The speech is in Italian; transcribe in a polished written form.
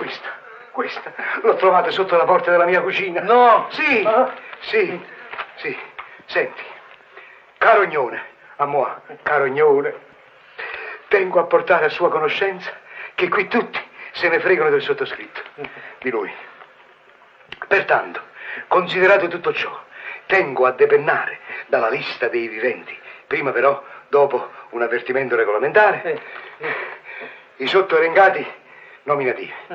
Questa. L'ho trovata sotto la porta della mia cucina. No! Sì, sì. Senti, caro Ognone, a moi, caro Ognone, tengo a portare a sua conoscenza che qui tutti se ne fregano del sottoscritto, di lui. Pertanto, considerato tutto ciò, tengo a depennare dalla lista dei viventi, prima però, dopo un avvertimento regolamentare, i sottoelencati nominativi.